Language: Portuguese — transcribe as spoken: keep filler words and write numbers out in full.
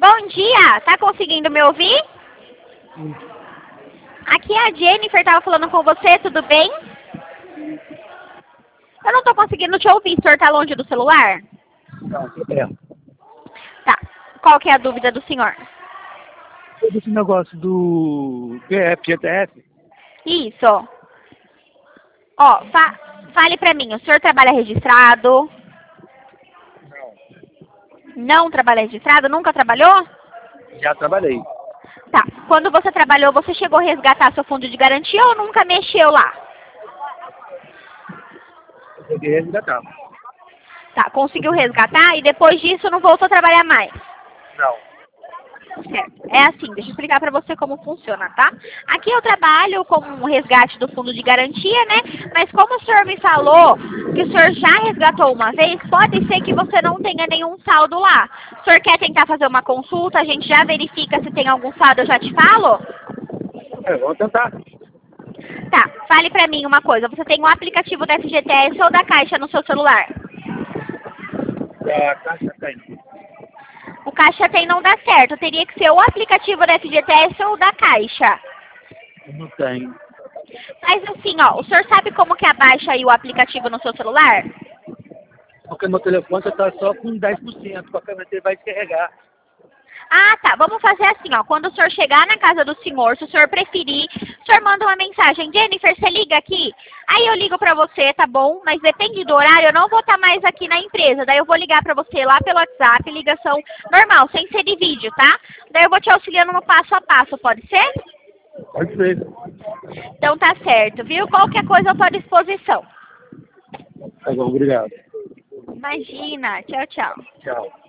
Bom dia, tá conseguindo me ouvir? Hum. Aqui é a Jennifer, tava falando com você, tudo bem? Eu não tô conseguindo te ouvir, o senhor tá longe do celular? Não, tô perto. Tá, qual que é a dúvida do senhor? Sobre esse negócio do P F, G T S, Isso. Ó, fa fale pra mim, o senhor trabalha registrado? Não trabalha registrado? Nunca trabalhou? já trabalhei. Tá, quando você trabalhou, você chegou a resgatar seu fundo de garantia ou nunca mexeu lá? Eu peguei e resgatar. Tá, conseguiu resgatar e depois disso não voltou a trabalhar mais? Não. Certo. É assim, deixa eu explicar pra você como funciona, tá? Aqui eu trabalho com um resgate do fundo de garantia, né? Mas como o senhor me falou que o senhor já resgatou uma vez, pode ser que você não tenha nenhum saldo lá. O senhor quer tentar fazer uma consulta? A gente já verifica se tem algum saldo, eu já te falo? É, vamos tentar. Tá, fale pra mim uma coisa. Você tem o aplicativo da F G T S ou da Caixa no seu celular? A caixa tem. O Caixa Tem não dá certo. Teria que ser o aplicativo da F G T S ou da Caixa. Não tem. Mas assim, ó, o senhor sabe como que abaixa aí o aplicativo no seu celular? Porque meu telefone já tá só com dez por cento, com a câmera dele vai descarregar. Ah, tá. Vamos fazer assim, ó. Quando o senhor chegar na casa do senhor, se o senhor preferir, o senhor manda uma mensagem. Jennifer, você liga aqui? Aí eu ligo pra você, tá bom? Mas depende do horário, eu não vou estar mais aqui na empresa. Daí eu vou ligar pra você lá pelo WhatsApp, ligação normal, sem ser de vídeo, tá? Daí eu vou te auxiliando no passo a passo, pode ser? Pode ser. Então tá certo, viu? Qualquer coisa eu tô à disposição. Tá bom, obrigado. Imagina. Tchau, tchau. Tchau.